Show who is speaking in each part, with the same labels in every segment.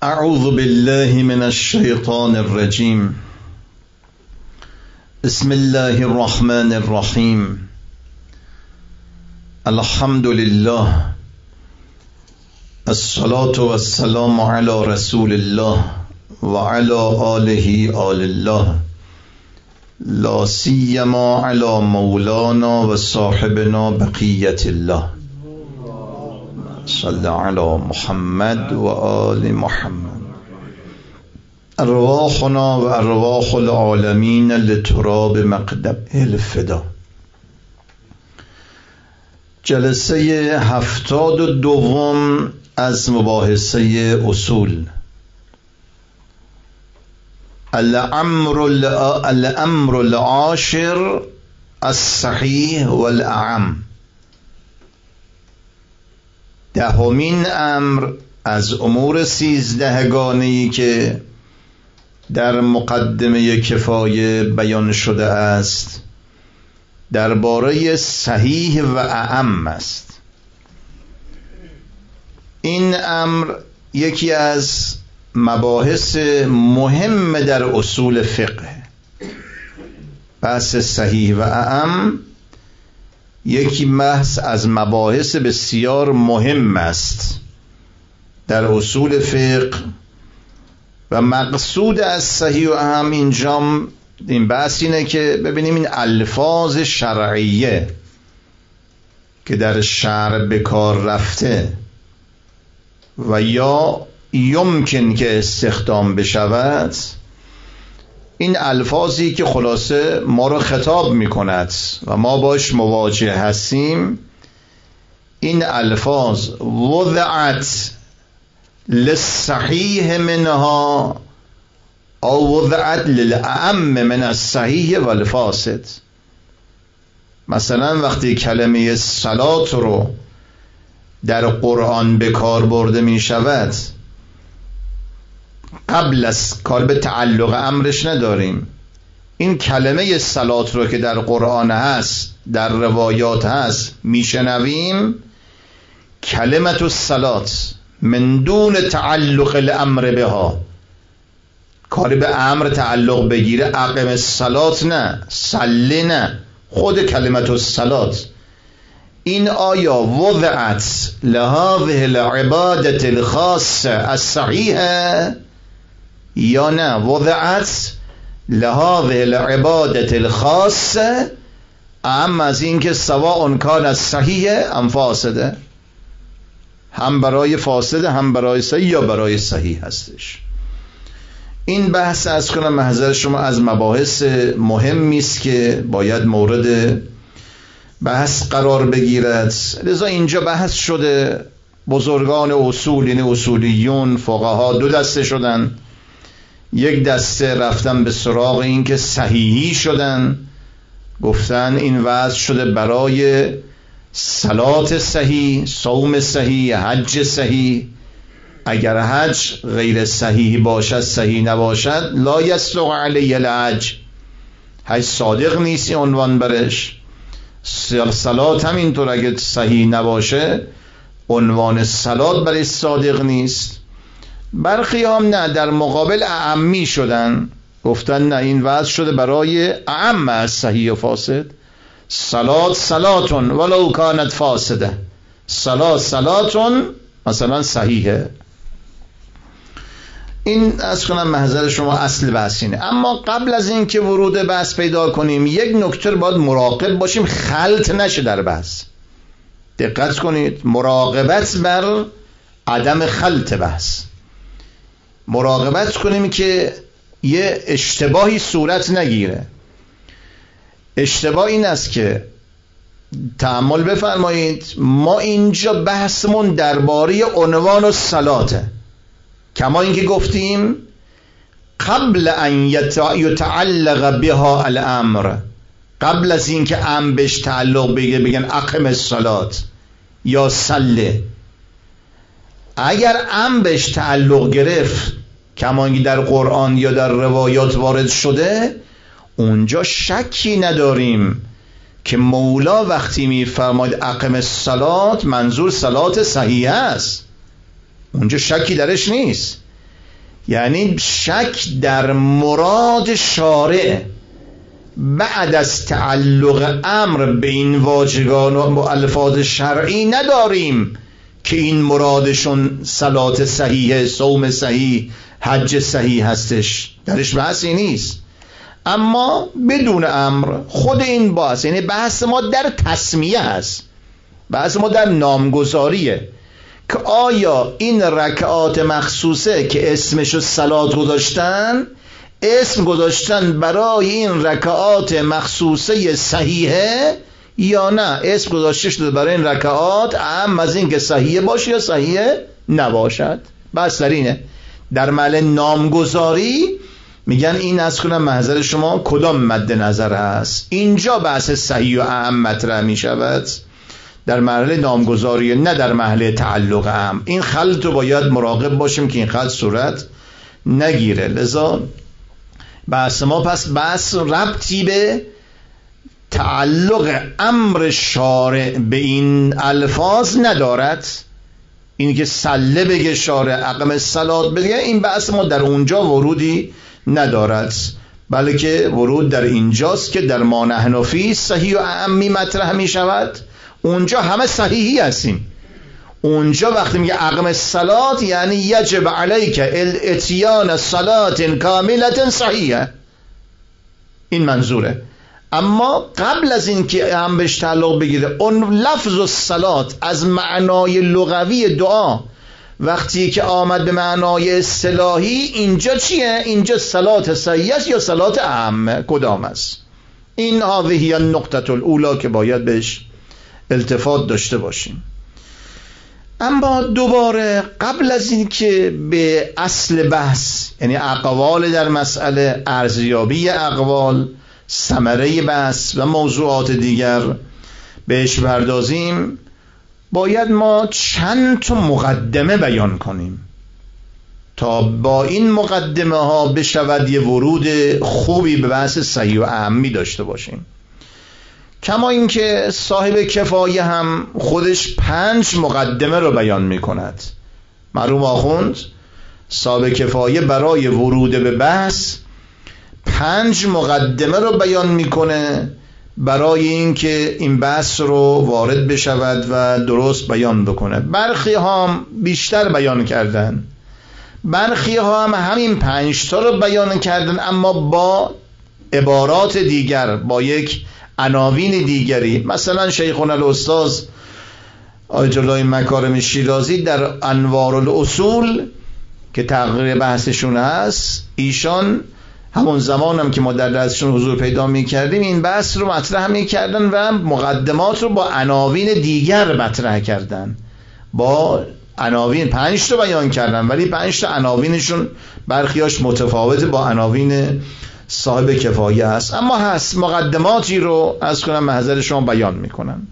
Speaker 1: اعوذ بالله من الشیطان الرجیم. بسم الله الرحمن الرحیم. الحمد لله، الصلاة والسلام على رسول الله وعلى آله آل الله، لا سیما على مولانا و صاحبنا بقیت الله. صلی علی محمد و آل محمد. ارواحنا و ارواح العالمین لتراب مقدم الفدا. جلسه 72 از مباحثه اصول. الامر العاشر الصحیح والاعم. دهمین امر از امور 13 گانه‌ای که در مقدمه کفایه بیان شده است درباره صحیح و اعم است. این امر یکی از مباحث مهم در اصول فقه. بحث صحیح و اعم یکی بحث از مباحث بسیار مهم است در اصول فقه و مقصود از صحیح و اعم اینجا این بحث اینه که ببینیم این الفاظ شرعیه که در شرع به کار رفته و یا یمکن که استخدام بشود، این الفاظی که خلاصه ما رو خطاب می کند و ما باش مواجه هستیم، این الفاظ وضعت للصحیح منها او وضعت للأعم من الصحیح والفاسد. مثلا وقتی کلمه صلات رو در قرآن به کار برده می شود، قبل از کار به تعلق امرش نداریم، این کلمه صلات رو که در قرآن هست، در روایات هست، میشنویم کلمت الصلات من دون تعلق الامر بها، کار به امر تعلق بگیره، اقم الصلات نه، صلی نه، خود کلمت الصلات. این آیا وضعت لهذه العبادة الخاصة الصحیحه یا نه وضعت لهذه العبادة الخاصة اما از این که سواء کان از صحیح ام فاسده، هم برای فاسده هم برای صحیح یا برای صحیح هستش. این بحث از کنم محضر شما از مباحث مهمی است که باید مورد بحث قرار بگیرد. لذا اینجا بحث شده، بزرگان اصول یعنی اصولیون فقها دو دسته شدن. یک دسته رفتن به سراغ این که صحیحی شدن، گفتن این وضع شده برای صلات صحیح، صوم صحیح، حج صحیح. اگر حج غیر صحیح باشد، صحیح نباشد، لا یصلح علیه الحج، حج صادق نیست این عنوان برش. صلات هم اینطور، اگر صحیح نباشه عنوان صلات برش صادق نیست. برخی هم نه، در مقابل اعمی شدن، گفتن نه این وضع شده برای اعم از صحیح و فاسد. صلات صلاتون ولو کانت فاسده، صلات صلاتون مثلا صحیحه. این از کنم محضر شما اصل بحث اینه. اما قبل از این که ورود بحث پیدا کنیم یک نکته باید مراقب باشیم خلط نشه در بحث. دقت کنید، مراقبت بر عدم خلط بحث، مراقبت کنیم که یه اشتباهی صورت نگیره. اشتباه این است که تأمل بفرمایید، ما اینجا بحثمون درباره عنوان الصلاته، کما اینکه گفتیم قبل ان یتعلق بها الامر، قبل از اینکه امر بهش تعلق بگیره بگن اقم الصلات یا صله. اگر امر بهش تعلق گرفت کما اینکه در قرآن یا در روایات وارد شده، اونجا شکی نداریم که مولا وقتی میفرماید اقم الصلات منظور صلات صحیح است، اونجا شکی درش نیست. یعنی شک در مراد شارع بعد از تعلق امر به این واجگان و الفاظ شرعی نداریم که این مرادشون صلات صحیح، صوم صحیح، حج صحیح هستش، درش بحثی نیست. اما بدون امر خود این بحث، یعنی بحث ما در تسمیه هست، بحث ما در نامگذاریه که آیا این رکعات مخصوصه که اسمشو صلات گذاشتن، اسم گذاشتن برای این رکعات مخصوصه صحیحه یا نه اسم گذاشته شده برای این رکعات اهم از این که صحیحه باشه یا صحیحه نباشد. بس در اینه در محل نامگذاری میگن این از کنم محضر شما کدام مد نظر هست. اینجا بحث صحیح و اهم مطرح میشود در محل نامگذاری، نه در محل تعلق اهم. این خلط رو باید مراقب باشیم که این خلط صورت نگیره. لذا بحث ما پس بحث ربطی به تعلق امر شارع به این الفاظ ندارد. این که سله بگه شارع، اقم صلات بگه، این بحث ما در اونجا ورودی ندارد، بلکه ورود در اینجاست که در ما نحن فیه صحیح و اعمی مطرح می شود. اونجا همه صحیحی هستیم. اونجا وقتی میگه اقم صلات یعنی یجب علیک الاتیان صلات کاملت صحیحه، این منظوره. اما قبل از این که هم بهش تعلق بگیره اون لفظ الصلات از معنای لغوی دعا وقتی که آمد به معنای اصطلاحی، اینجا چیه؟ اینجا صلات صحیح است یا صلات اهم؟ کدام است؟ این هذه النقطه الاولی که باید بهش التفات داشته باشیم. اما دوباره قبل از این که به اصل بحث، یعنی اقوال در مسئله، ارزیابی اقوال، ثمره بحث و موضوعات دیگر بهش پردازیم، باید ما چند تا مقدمه بیان کنیم تا با این مقدمه ها بشود یه ورود خوبی به بحث صحیح و اهمی داشته باشیم. کما اینکه صاحب کفایه هم خودش 5 مقدمه رو بیان می کند. مرحوم آخوند صاحب کفایه برای ورود به بحث 5 مقدمه رو بیان میکنه برای اینکه این بحث رو وارد بشود و درست بیان بکنه. برخی هم بیشتر بیان کردن، برخی هم همین 5 تا رو بیان کردن اما با عبارات دیگر، با یک عناوین دیگری. مثلا شیخنا الاستاذ آیت الله مکارم شیرازی در انوار الاصول که تقریر بحثشون هست، ایشان همون زمان هم که ما در درسشون حضور پیدا میکردیم این بحث رو مطرح میکردن و مقدمات رو با عناوین دیگر مطرح کردن. با عناوین 5 تا بیان کردن ولی 5 تا عناوینشون برخیاش متفاوته با عناوین صاحب کفایه است. اما هست مقدماتی رو از کنم محضر شما بیان میکنم.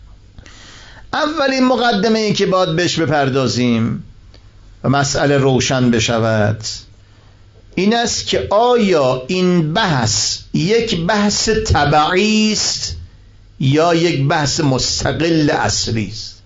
Speaker 1: اولین مقدمه ای که باید بهش بپردازیم و مسئله روشن بشود این است که آیا این بحث یک بحث تبعی است یا یک بحث مستقل اصلی است.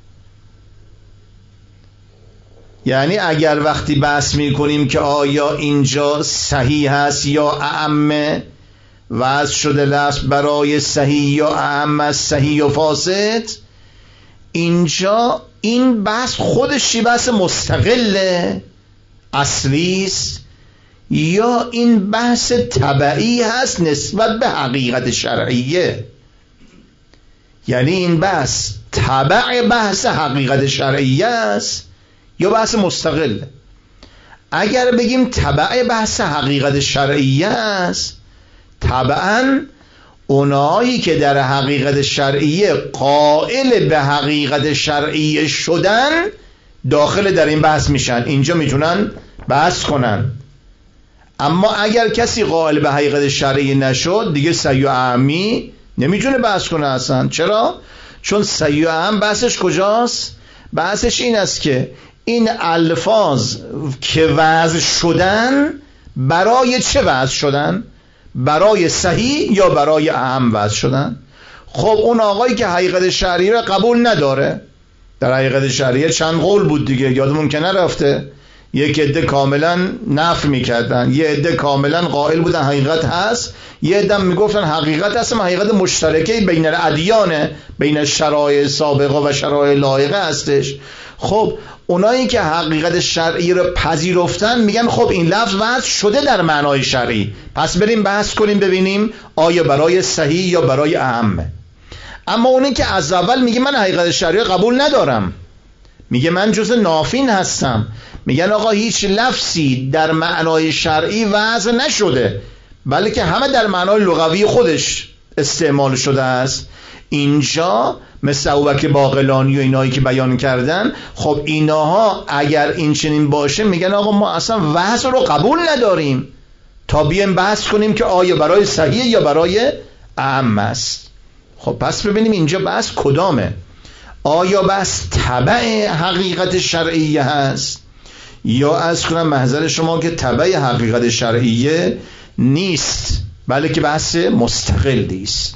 Speaker 1: یعنی اگر وقتی بحث میکنیم که آیا اینجا صحیح است یا اعمه وضع شده لفظ برای صحیح یا اعمه صحیح و فاسد، اینجا این بحث خودش بحث مستقل اصلی است یا این بحث تبعی هست نسبت به حقیقت شرعیه؟ یعنی این بحث تبع بحث حقیقت شرعیه است یا بحث مستقل؟ اگر بگیم تبع بحث حقیقت شرعیه است، طبعا اونایی که در حقیقت شرعیه قائل به حقیقت شرعیه شدن داخل در این بحث میشن، اینجا میتونن بحث کنن. اما اگر کسی قائل به حقیقت شرعی نشد دیگه صحیح و اعمی نمیتونه بحث کنه اصلا. چرا؟ چون صحیح و اعم بحثش کجاست؟ بحثش این است که این الفاظ که وضع شدن برای چه وضع شدن؟ برای صحیح یا برای اعم وضع شدن؟ خب اون آقایی که حقیقت شرعی را قبول نداره، در حقیقت شرعی چند قول بود دیگه، یادمون که نرفته، یک عده کاملا نفی میکردن، یه عده کاملا قائل بودن حقیقت هست، یه عده میگفتن حقیقت هست، اما حقیقت مشترکه بین الادیان، بین شرایع سابقه و شرایع لاحقه هستش. خب اونایی که حقیقت شرعی رو پذیرفتن میگن خب این لفظ وضع شده در معنای شرعی، پس بریم بحث کنیم ببینیم آیا برای صحیح یا برای اعم. اما اونی که از اول میگه من حقیقت شرعی قبول ندارم، میگه من جز نافین هستم، میگن آقا هیچ لفظی در معنای شرعی وضع نشده بلکه همه در معنای لغوی خودش استعمال شده است. اینجا مثل ابوبکر باقلانی و اینایی که بیان کردن، خب ایناها اگر این چنین باشه میگن آقا ما اصلا وضع رو قبول نداریم تا بیایم بحث کنیم که آیا برای صحیح یا برای اعم است. خب پس ببینیم اینجا بحث کدامه؟ آیا بحث تبع حقیقت شرعیه هست یا از کنم محضر شما که تبع حقیقت شرعیه نیست بلکه بحث مستقلی است.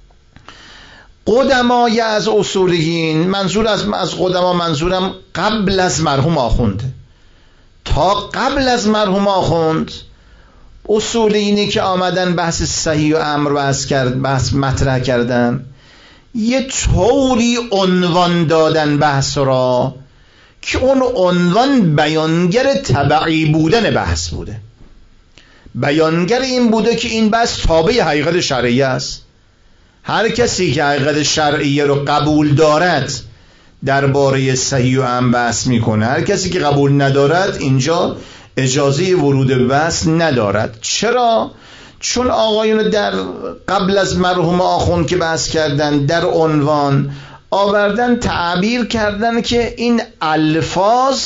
Speaker 1: قدمای از اصولیین، منظور از قدما منظورم قبل از مرحوم آخوند، تا قبل از مرحوم آخوند اصولیینی که آمدن بحث صحیح و امر بحث مطرح کردن، یه طوری عنوان دادن بحث را که اون عنوان بیانگر تبعی بودن بحث بوده، بیانگر این بوده که این بحث تابع حقیقت شرعیه است. هر کسی که حقیقت شرعیه رو قبول دارد درباره صحیح و اعم بحث میکنه، هر کسی که قبول ندارد اینجا اجازه ورود به بحث ندارد. چرا؟ چون آقایون در قبل از مرحوم آخوند که بحث کردن در عنوان آوردن تعبیر کردن که این الفاظ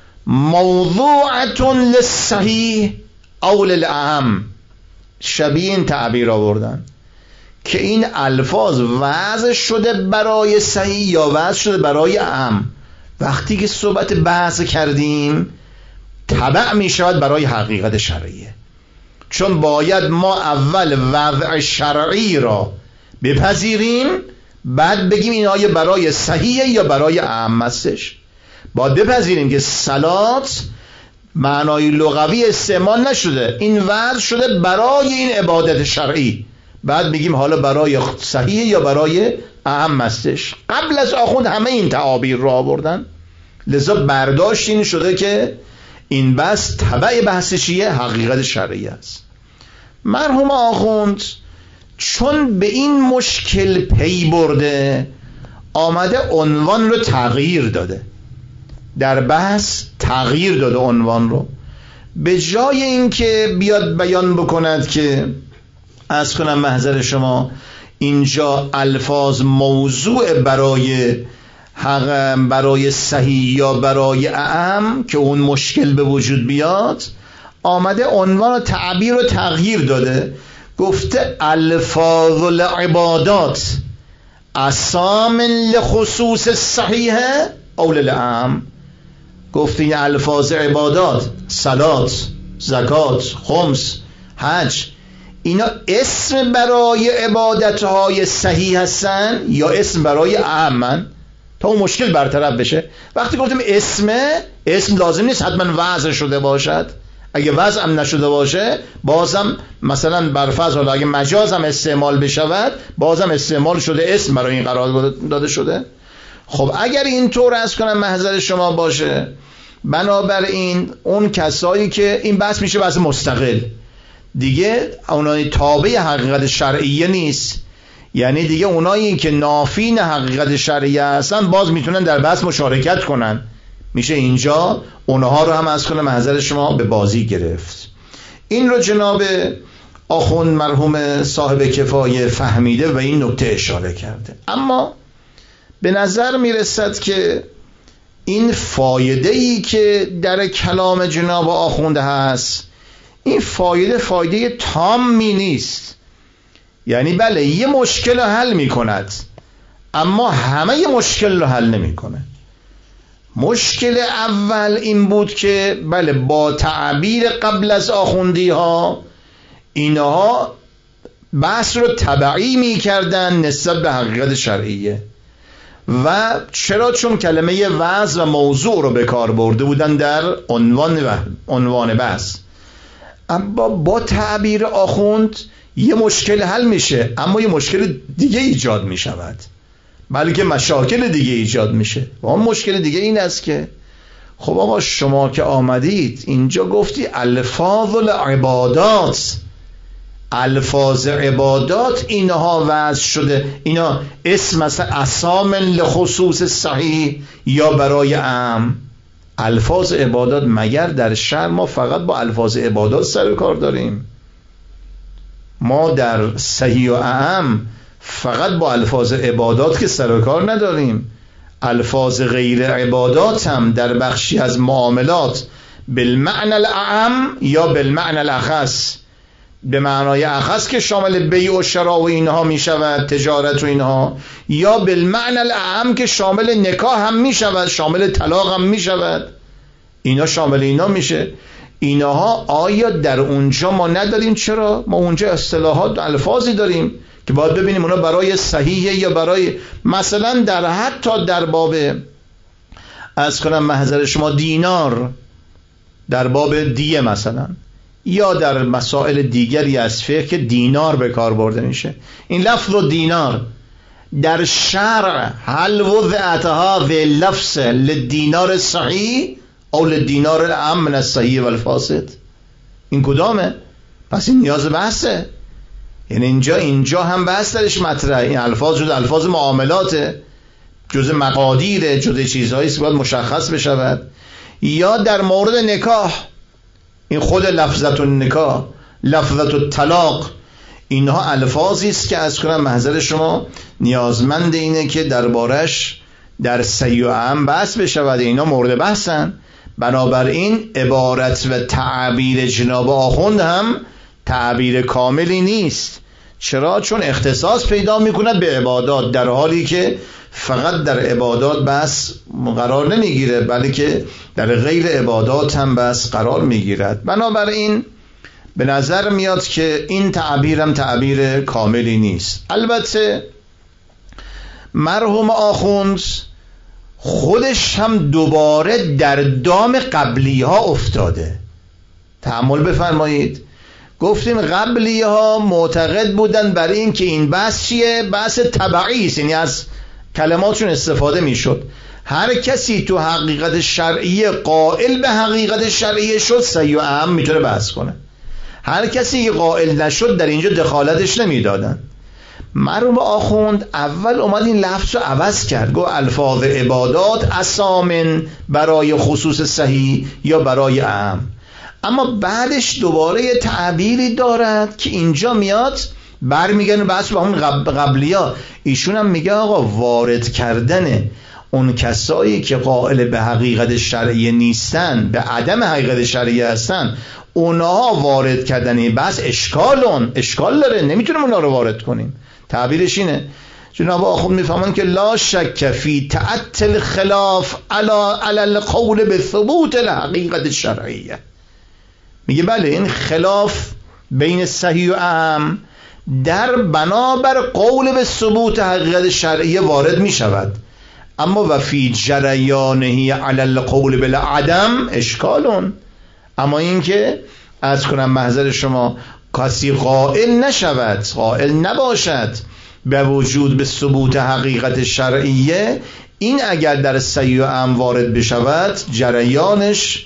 Speaker 1: موضوعة للصحیح او للأعم، شبیه این تعبیر آوردن که این الفاظ وضع شده برای صحیح یا وضع شده برای اعم. وقتی که صحبت بحث کردیم تبع می شود برای حقیقت شرعیه، چون باید ما اول وضع شرعی را بپذیریم بعد بگیم این آیه برای صحیح یا برای اعم هستش. باید بپذیریم که صلات معنای لغوی استعمال نشده، این وضع شده برای این عبادت شرعی، بعد میگیم حالا برای صحیح یا برای اعم هستش. قبل از آخوند همه این تعابیر را آوردن، لذا برداشت این شده که این بحث تبع بحث چیه؟ حقیقت شرعی است. مرحوم آخوند چون به این مشکل پی برده آمده عنوان رو تغییر داده، در بحث تغییر داده عنوان رو. به جای اینکه بیاد بیان بکند که از کنم محضر شما اینجا الفاظ موضوع برای صحیح یا برای اعم که اون مشکل به وجود بیاد، آمده عنوان و تعبیر رو تغییر داده، گفته الفاظ العبادات اسام لخصوص صحیح او للأعم. گفته این الفاظ عبادات، صلات، زکات، خمس، حج، اینا اسم برای عبادتهای صحیح هستن یا اسم برای اعم؟ تا اون مشکل برطرف بشه. وقتی گفتیم اسم لازم نیست حتما وضع شده باشد، اگه وضع هم نشده باشه بازم مثلا برفرض حالا اگه مجاز هم استعمال بشود بازم استعمال شده، اسم برای این قرار داده شده. خب اگر اینطور از کنم محضر شما باشه، بنابراین اون کسایی که این بحث میشه بحث مستقل دیگه، اونایی تابع حقیقت شرعیه نیست، یعنی دیگه اونایی که نافین حقیقت شرعیه هستن باز میتونن در بحث مشارکت کنن، میشه اینجا اونها رو هم از کنم محضر شما به بازی گرفت. این رو جناب آخوند مرحوم صاحب کفایه فهمیده و این نکته اشاره کرده. اما به نظر میرسد که این فایده‌ای که در کلام جناب آخوند هست، این فایده تامی نیست. یعنی بله یه مشکل رو حل میکند اما همه مشکل رو حل نمیکنه. مشکل اول این بود که بله با تعبیر قبل از آخوندی ها اینها بحث رو تبعی میکردن نسبت به حقیقت شرعیه، و چرا؟ چون کلمه وضع و موضوع رو به کار برده بودن در عنوان بحث. اما با تعبیر آخوند یه مشکل حل میشه، اما یه مشکل دیگه ایجاد میشود، بلکه مشاکل دیگه ایجاد میشه. و اون مشکل دیگه این است که خب آقا شما که آمدید اینجا گفتی الفاظ العبادات، الفاظ عبادات اینها وضع شده، اینا اسم مثلا اسام لخصوص صحیح یا برای عام. الفاظ عبادات مگر در شرع ما فقط با الفاظ عبادات سر کار داریم؟ ما در صحیح و عام فقط با الفاظ عبادات که سر کار نداریم، الفاظ غیر عبادات هم در بخشی از معاملات بالمعنى الاعم یا بالمعنى الاخص، به معنای اخص که شامل بیع و شراء و اینها می شود، تجارت و اینها، یا بالمعنى الاعم که شامل نکاح هم می شود، شامل طلاق هم می شود، اینا شامل اینا میشه. اینها آیا در اونجا ما نداریم؟ چرا؟ ما اونجا اصطلاحات الفاظی داریم که باید ببینیم اونا برای صحیحه یا برای، مثلا در حتی در باب از کنم محضر شما دینار، در باب دیه مثلا، یا در مسائل دیگری از فقه که دینار به کار برده میشه، این لفظ و دینار در شرع هل وضعتها و لفظ للدینار صحیح او للدینار العام من الصحیح والفاسد؟ این کدامه؟ پس این نیاز بحثه. یعنی اینجا هم بحث درش مطرحه. این الفاظ جز الفاظ معاملاته، جز مقادیره، جز چیزهایی که باید مشخص بشود. یا در مورد نکاح، این خود لفظت النکاح، لفظت الطلاق، اینها الفاظی است که از کنم محضر شما نیازمند اینه که دربارش در صحیح و عام بحث بشود. اینا مورد بحثن. بنابراین عبارت و تعبیر جناب آخوند هم تعبیر کاملی نیست. چرا؟ چون اختصاص پیدا میکند به عبادات، در حالی که فقط در عبادات بس قرار نمیگیره، بلکه در غیر عبادات هم بس قرار میگیرد. بنابراین به نظر میاد که این تعبیر هم تعبیر کاملی نیست. البته مرحوم آخوند خودش هم دوباره در دام قبلی ها افتاده. تأمل بفرمایید. گفتیم قبلی ها معتقد بودن بر این که این بحث چیه؟ بحث تبعی است، یعنی از کلماتشون استفاده میشد. هر کسی تو حقیقت شرعیه قائل به حقیقت شرعیه شد، صحیح و عام میتونه بحث کنه. هر کسی قائل نشد در اینجا دخالتش نمیدادن. مرحوم آخوند اول اومد این لفظ رو عوض کرد، گفت الفاظ عبادات اسامن برای خصوص صحیح یا برای عام. اما بعدش دوباره یه تعبیری دارد که اینجا میاد برمیگن بحث با اون قبلیا. ایشون هم میگه آقا وارد کردن اون کسایی که قائل به حقیقت شرعیه نیستن، به عدم حقیقت شرعیه هستن، اونها وارد کردن این بحث اشکال داره، نمیتونیم اونها رو وارد کنیم. تعبیرش اینه. جناب آخوند میفهمن که لا شک فی تعطل خلاف علی القول به ثبوت الحقیقت شرعیه. میگه بله این خلاف بین صحیح و عام در بنابر قول به ثبوت حقیقت شرعیه وارد میشود، اما و فی جریانه علی القول بالعدم اشکالون. اما این که از کنم محضر شما کسی قائل نشود، قائل نباشد به وجود به ثبوت حقیقت شرعیه، این اگر در صحیح و عام وارد بشود جریانش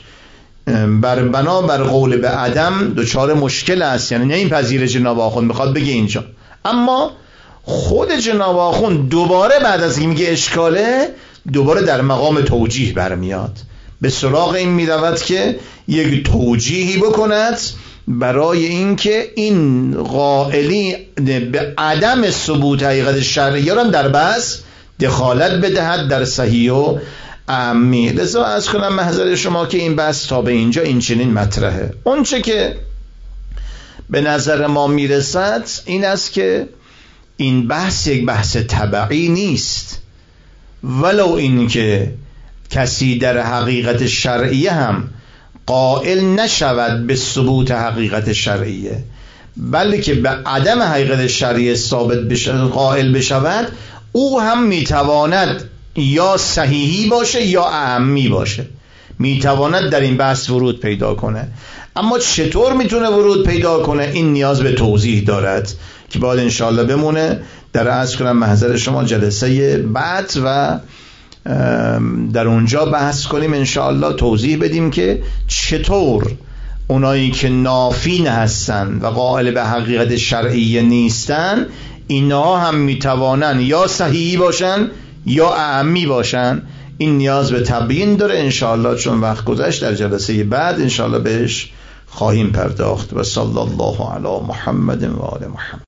Speaker 1: بنابر قول به عدم دچار مشکل است. یعنی نه این پذیر جناب آخوند میخواد بگه اینجا. اما خود جناب آخوند دوباره بعد از این میگه اشکاله، دوباره در مقام توجیه برمیاد، به سراغ این میرود که یک توجیهی بکند برای اینکه این قائلی به عدم ثبوت حقیقت شرعیه را در بحث دخالت بدهد در صحیح و عامی. لذا از کنم محضر شما که این بحث تا به اینجا این چنین مطرحه. اون چه که به نظر ما میرسد این است که این بحث یک بحث تبعی نیست، ولو این که کسی در حقیقت شرعیه هم قائل نشود به ثبوت حقیقت شرعیه، بلکه به عدم حقیقت شرعیه ثابت قائل بشود، او هم میتواند یا صحیحی باشه یا اعمی باشه، میتواند در این بحث ورود پیدا کنه. اما چطور میتونه ورود پیدا کنه این نیاز به توضیح دارد که باید انشاءالله بمونه در عرض کنم محضر شما جلسه بعد و در اونجا بحث کنیم انشاءالله، توضیح بدیم که چطور اونایی که نافین هستن و قائل به حقیقت شرعی نیستن اینها هم میتوانن یا صحیحی باشن یا اعمی باشن. این نیاز به تبیین داره انشاءالله، چون وقت گذشت در جلسه بعد انشاءالله بهش خواهیم پرداخت. و صلی الله علی محمد و آل محمد.